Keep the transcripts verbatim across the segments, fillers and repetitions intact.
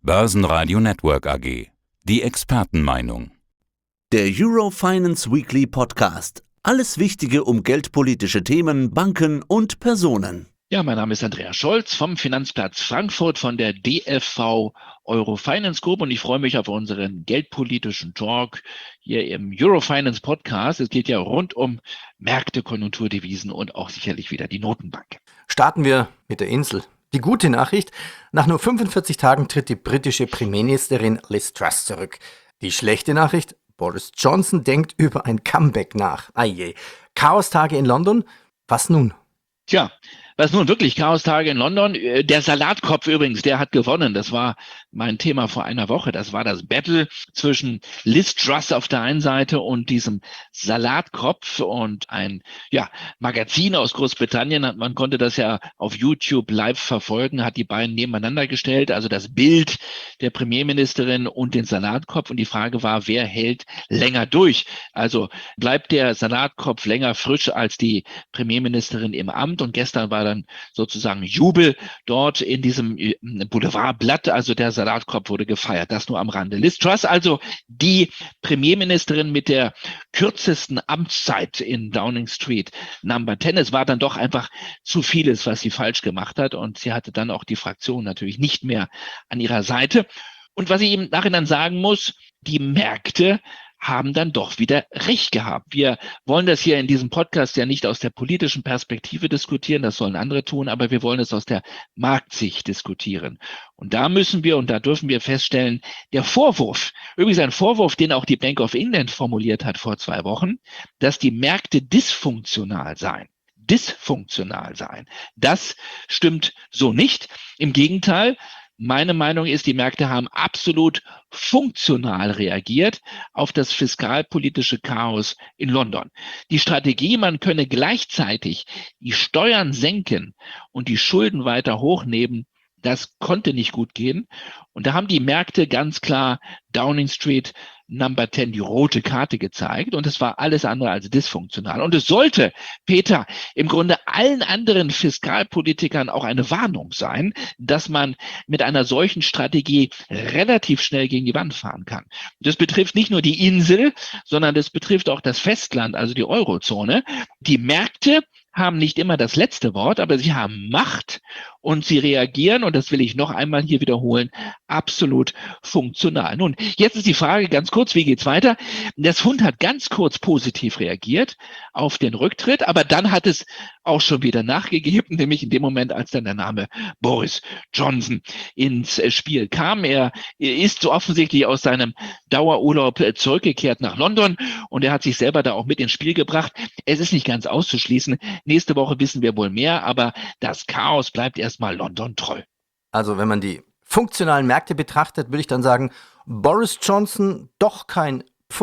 Börsenradio Network A G. Die Expertenmeinung. Der Eurofinance Weekly Podcast. Alles Wichtige um geldpolitische Themen, Banken und Personen. Ja, mein Name ist Andreas Scholz vom Finanzplatz Frankfurt von der D F V Eurofinance Group und ich freue mich auf unseren geldpolitischen Talk hier im Eurofinance Podcast. Es geht ja rund um Märkte, Konjunkturdevisen und auch sicherlich wieder die Notenbank. Starten wir mit der Insel. Die gute Nachricht: Nach nur fünfundvierzig Tagen tritt die britische Premierministerin Liz Truss zurück. Die schlechte Nachricht: Boris Johnson denkt über ein Comeback nach. Eije. Chaostage in London? Was nun? Tja, was nun wirklich? Chaostage in London. Der Salatkopf übrigens, der hat gewonnen. Das war mein Thema vor einer Woche. Das war das Battle zwischen Liz Truss auf der einen Seite und diesem Salatkopf. Und ein ja, Magazin aus Großbritannien, man konnte das ja auf YouTube live verfolgen, hat die beiden nebeneinander gestellt. Also das Bild der Premierministerin und den Salatkopf. Und die Frage war, wer hält länger durch? Also bleibt der Salatkopf länger frisch als die Premierministerin im Amt? Und gestern war dann sozusagen Jubel dort in diesem Boulevardblatt. Also der Salatkopf wurde gefeiert. Das nur am Rande. Liz Truss, also die Premierministerin mit der kürzesten Amtszeit in Downing Street Number zehn. Es war dann doch einfach zu vieles, was sie falsch gemacht hat. Und sie hatte dann auch die Fraktion natürlich nicht mehr an ihrer Seite. Und was ich im Nachhinein sagen muss, die Märkte haben dann doch wieder recht gehabt. Wir wollen das hier in diesem Podcast ja nicht aus der politischen Perspektive diskutieren, das sollen andere tun, aber wir wollen es aus der Marktsicht diskutieren. Und da müssen wir und da dürfen wir feststellen, der Vorwurf, übrigens ein Vorwurf, den auch die Bank of England formuliert hat vor zwei Wochen, dass die Märkte dysfunktional seien. Dysfunktional sein. Das stimmt so nicht. Im Gegenteil, meine Meinung ist, die Märkte haben absolut funktional reagiert auf das fiskalpolitische Chaos in London. Die Strategie, man könne gleichzeitig die Steuern senken und die Schulden weiter hochnehmen, das konnte nicht gut gehen. Und da haben die Märkte ganz klar Downing Street Number zehn die rote Karte gezeigt und es war alles andere als dysfunktional. Und es sollte, Peter, im Grunde allen anderen Fiskalpolitikern auch eine Warnung sein, dass man mit einer solchen Strategie relativ schnell gegen die Wand fahren kann. Das betrifft nicht nur die Insel, sondern das betrifft auch das Festland, also die Eurozone. Die Märkte haben nicht immer das letzte Wort, aber sie haben Macht und sie reagieren, und das will ich noch einmal hier wiederholen, absolut funktional. Nun, jetzt ist die Frage ganz kurz, wie geht's weiter? Das Pfund hat ganz kurz positiv reagiert auf den Rücktritt, aber dann hat es auch schon wieder nachgegeben, nämlich in dem Moment, als dann der Name Boris Johnson ins Spiel kam. Er ist so offensichtlich aus seinem Dauerurlaub zurückgekehrt nach London und er hat sich selber da auch mit ins Spiel gebracht. Es ist nicht ganz auszuschließen. Nächste Woche wissen wir wohl mehr, aber das Chaos bleibt erstmal London treu. Also wenn man die funktionalen Märkte betrachtet, würde ich dann sagen, Boris Johnson doch kein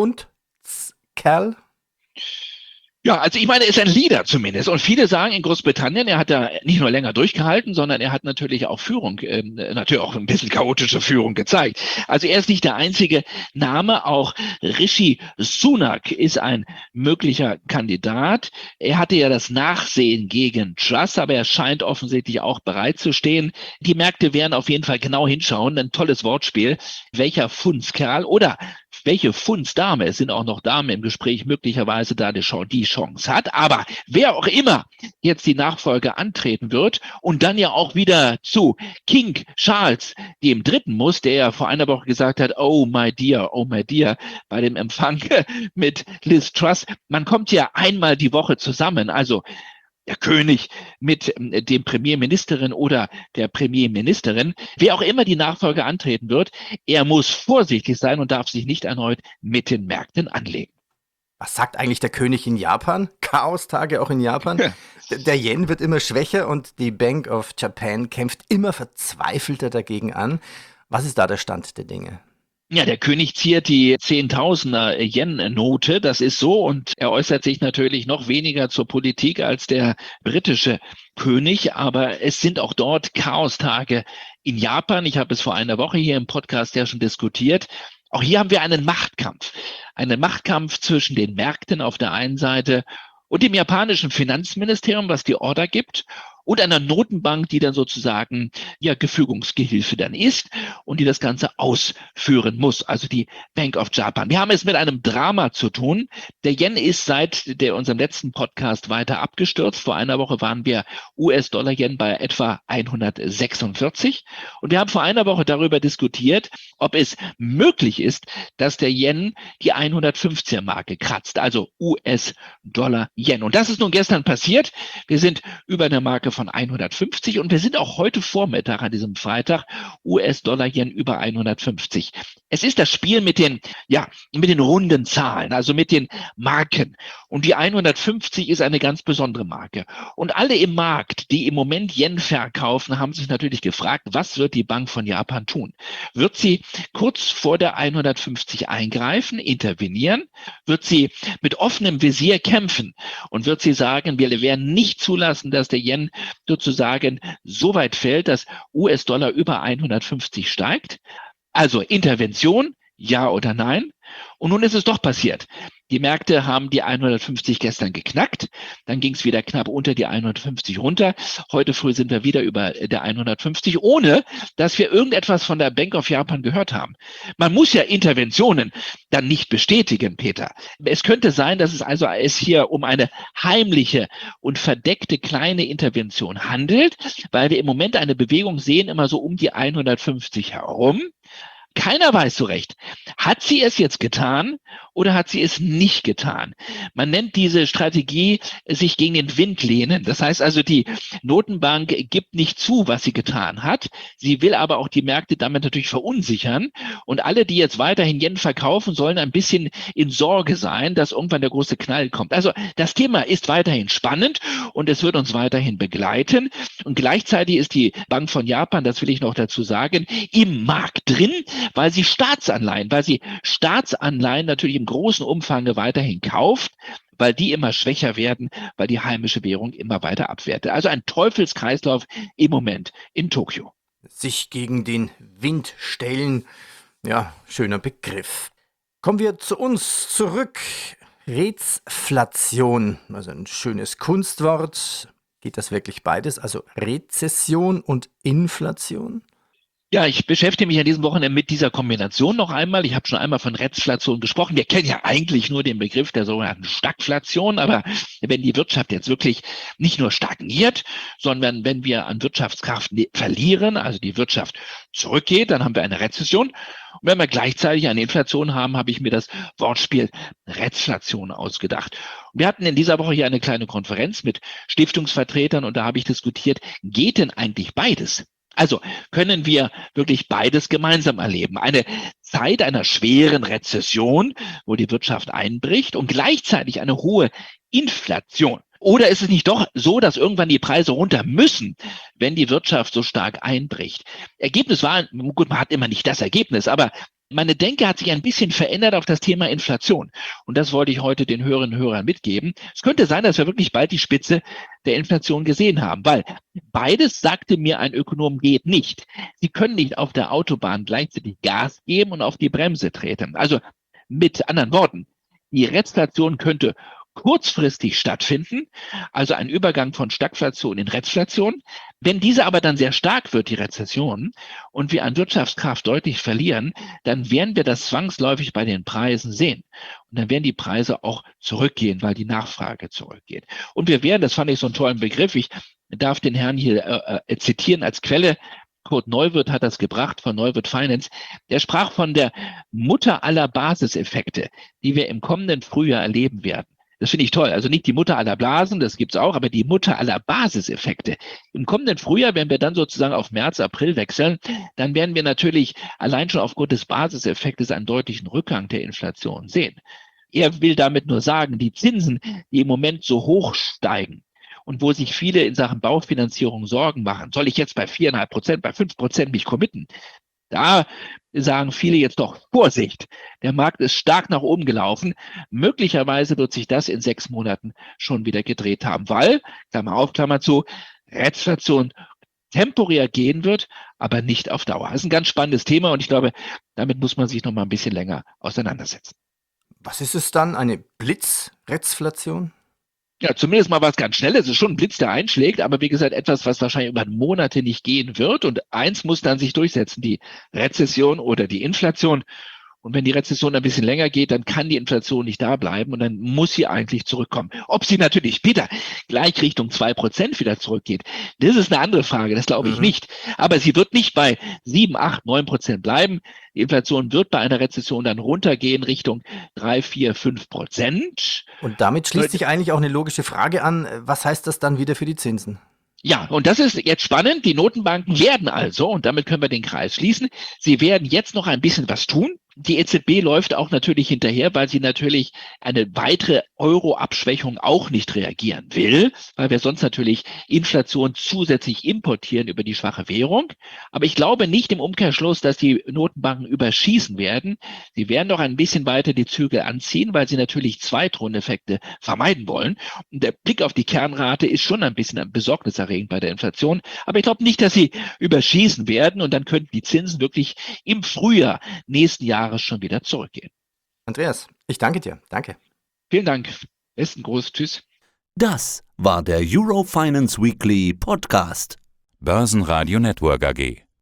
Pfund-Kerl? Ja, also ich meine, er ist ein Leader zumindest. Und viele sagen in Großbritannien, er hat da nicht nur länger durchgehalten, sondern er hat natürlich auch Führung, äh, natürlich auch ein bisschen chaotische Führung gezeigt. Also er ist nicht der einzige Name. Auch Rishi Sunak ist ein möglicher Kandidat. Er hatte ja das Nachsehen gegen Truss, aber er scheint offensichtlich auch bereit zu stehen. Die Märkte werden auf jeden Fall genau hinschauen. Ein tolles Wortspiel. Welcher Fundskerl oder welche Fundsdame, es sind auch noch Damen im Gespräch, möglicherweise da die Chance hat. Aber wer auch immer jetzt die Nachfolge antreten wird und dann ja auch wieder zu King Charles dem Dritten muss, der ja vor einer Woche gesagt hat, oh my dear, oh my dear, bei dem Empfang mit Liz Truss, man kommt ja einmal die Woche zusammen, also der König mit dem Premierministerin oder der Premierministerin, wer auch immer die Nachfolge antreten wird, er muss vorsichtig sein und darf sich nicht erneut mit den Märkten anlegen. Was sagt eigentlich der König in Japan? Chaostage auch in Japan? Ja. Der Yen wird immer schwächer und die Bank of Japan kämpft immer verzweifelter dagegen an. Was ist da der Stand der Dinge? Ja, der König ziert die Zehntausender Yen-Note, das ist so, und er äußert sich natürlich noch weniger zur Politik als der britische König, aber es sind auch dort Chaostage in Japan. Ich habe es vor einer Woche hier im Podcast ja schon diskutiert. Auch hier haben wir einen Machtkampf, einen Machtkampf zwischen den Märkten auf der einen Seite und dem japanischen Finanzministerium, was die Order gibt, und einer Notenbank, die dann sozusagen ja Gefügungsgehilfe dann ist und die das Ganze ausführen muss, also die Bank of Japan. Wir haben es mit einem Drama zu tun. Der Yen ist seit der, unserem letzten Podcast weiter abgestürzt. Vor einer Woche waren wir U S-Dollar-Yen bei etwa hundertsechsundvierzig und wir haben vor einer Woche darüber diskutiert, ob es möglich ist, dass der Yen die hundertfünfziger-Marke kratzt, also U S-Dollar-Yen. Und das ist nun gestern passiert. Wir sind über eine Marke von hundertfünfzig und wir sind auch heute Vormittag an diesem Freitag U S-Dollar-Yen über hundertfünfzig. Es ist das Spiel mit den, ja, mit den runden Zahlen, also mit den Marken. Und die hundertfünfzig ist eine ganz besondere Marke. Und alle im Markt, die im Moment Yen verkaufen, haben sich natürlich gefragt, was wird die Bank von Japan tun? Wird sie kurz vor der hundertfünfzig eingreifen, intervenieren? Wird sie mit offenem Visier kämpfen? Und wird sie sagen, wir werden nicht zulassen, dass der Yen sozusagen so weit fällt, dass U S-Dollar über hundertfünfzig steigt? Also Intervention, ja oder nein? Und nun ist es doch passiert. Die Märkte haben die hundertfünfzig gestern geknackt. Dann ging es wieder knapp unter die hundertfünfzig runter. Heute früh sind wir wieder über der hundertfünfzig, ohne dass wir irgendetwas von der Bank of Japan gehört haben. Man muss ja Interventionen dann nicht bestätigen, Peter. Es könnte sein, dass es also es hier um eine heimliche und verdeckte kleine Intervention handelt, weil wir im Moment eine Bewegung sehen, immer so um die hundertfünfzig herum. Keiner weiß so recht, hat sie es jetzt getan oder hat sie es nicht getan? Man nennt diese Strategie sich gegen den Wind lehnen. Das heißt also, die Notenbank gibt nicht zu, was sie getan hat. Sie will aber auch die Märkte damit natürlich verunsichern. Und alle, die jetzt weiterhin Yen verkaufen, sollen ein bisschen in Sorge sein, dass irgendwann der große Knall kommt. Also das Thema ist weiterhin spannend und es wird uns weiterhin begleiten. Und gleichzeitig ist die Bank von Japan, das will ich noch dazu sagen, im Markt drin, weil sie Staatsanleihen, weil sie Staatsanleihen natürlich im großen Umfang weiterhin kauft, weil die immer schwächer werden, weil die heimische Währung immer weiter abwertet. Also ein Teufelskreislauf im Moment in Tokio. Sich gegen den Wind stellen, ja, schöner Begriff. Kommen wir zu uns zurück. Rezflation, also ein schönes Kunstwort. Geht das wirklich beides? Also Rezession und Inflation? Ja, ich beschäftige mich an diesem Wochenende mit dieser Kombination noch einmal. Ich habe schon einmal von Rezflation gesprochen. Wir kennen ja eigentlich nur den Begriff der sogenannten Stagflation, aber wenn die Wirtschaft jetzt wirklich nicht nur stagniert, sondern wenn wir an Wirtschaftskraft verlieren, also die Wirtschaft zurückgeht, dann haben wir eine Rezession. Und wenn wir gleichzeitig eine Inflation haben, habe ich mir das Wortspiel Rezflation ausgedacht. Und wir hatten in dieser Woche hier eine kleine Konferenz mit Stiftungsvertretern und da habe ich diskutiert, geht denn eigentlich beides? Also können wir wirklich beides gemeinsam erleben. Eine Zeit einer schweren Rezession, wo die Wirtschaft einbricht und gleichzeitig eine hohe Inflation. Oder ist es nicht doch so, dass irgendwann die Preise runter müssen, wenn die Wirtschaft so stark einbricht? Ergebnis war, gut, man hat immer nicht das Ergebnis, aber meine Denke hat sich ein bisschen verändert auf das Thema Inflation. Und das wollte ich heute den Hörerinnen und Hörern mitgeben. Es könnte sein, dass wir wirklich bald die Spitze der Inflation gesehen haben, weil beides, sagte mir ein Ökonom, geht nicht. Sie können nicht auf der Autobahn gleichzeitig Gas geben und auf die Bremse treten. Also mit anderen Worten, die Rezflation könnte kurzfristig stattfinden, also ein Übergang von Stagflation in Rezflation. Wenn diese aber dann sehr stark wird, die Rezession, und wir an Wirtschaftskraft deutlich verlieren, dann werden wir das zwangsläufig bei den Preisen sehen. Und dann werden die Preise auch zurückgehen, weil die Nachfrage zurückgeht. Und wir werden, das fand ich so einen tollen Begriff, ich darf den Herrn hier äh, äh, zitieren als Quelle, Kurt Neuwirth hat das gebracht von Neuwirth Finance. Der sprach von der Mutter aller Basiseffekte, die wir im kommenden Frühjahr erleben werden. Das finde ich toll. Also nicht die Mutter aller Blasen, das gibt's auch, aber die Mutter aller Basiseffekte. Im kommenden Frühjahr, wenn wir dann sozusagen auf März, April wechseln, dann werden wir natürlich allein schon aufgrund des Basiseffektes einen deutlichen Rückgang der Inflation sehen. Er will damit nur sagen, die Zinsen, die im Moment so hoch steigen und wo sich viele in Sachen Baufinanzierung Sorgen machen, soll ich jetzt bei viereinhalb Prozent, bei fünf Prozent mich committen? Da sagen viele jetzt doch, Vorsicht, der Markt ist stark nach oben gelaufen. Möglicherweise wird sich das in sechs Monaten schon wieder gedreht haben, weil, Klammer auf, Klammer zu, Rezflation temporär gehen wird, aber nicht auf Dauer. Das ist ein ganz spannendes Thema und ich glaube, damit muss man sich noch mal ein bisschen länger auseinandersetzen. Was ist es dann, eine Blitzrezflation? Ja, zumindest mal was ganz Schnelles. Es ist schon ein Blitz, der einschlägt, aber wie gesagt, etwas, was wahrscheinlich über Monate nicht gehen wird. Und eins muss dann sich durchsetzen, die Rezession oder die Inflation. Und wenn die Rezession ein bisschen länger geht, dann kann die Inflation nicht da bleiben und dann muss sie eigentlich zurückkommen. Ob sie natürlich später gleich Richtung zwei Prozent wieder zurückgeht, das ist eine andere Frage, das glaube ich Mhm. nicht. Aber sie wird nicht bei sieben, acht, neun Prozent bleiben. Die Inflation wird bei einer Rezession dann runtergehen Richtung drei, vier, fünf Prozent. Und damit schließt sich eigentlich auch eine logische Frage an, was heißt das dann wieder für die Zinsen? Ja, und das ist jetzt spannend. Die Notenbanken werden also, und damit können wir den Kreis schließen, sie werden jetzt noch ein bisschen was tun. Die E Z B läuft auch natürlich hinterher, weil sie natürlich eine weitere Euro-Abschwächung auch nicht reagieren will, weil wir sonst natürlich Inflation zusätzlich importieren über die schwache Währung. Aber ich glaube nicht im Umkehrschluss, dass die Notenbanken überschießen werden. Sie werden noch ein bisschen weiter die Zügel anziehen, weil sie natürlich Zweitrundeffekte vermeiden wollen. Und der Blick auf die Kernrate ist schon ein bisschen besorgniserregend bei der Inflation. Aber ich glaube nicht, dass sie überschießen werden und dann könnten die Zinsen wirklich im Frühjahr nächsten Jahres schon wieder zurückgehen. Andreas, ich danke dir. Danke. Vielen Dank. Besten Gruß. Tschüss. Das war der Euro Finance Weekly Podcast. Börsenradio Network A G.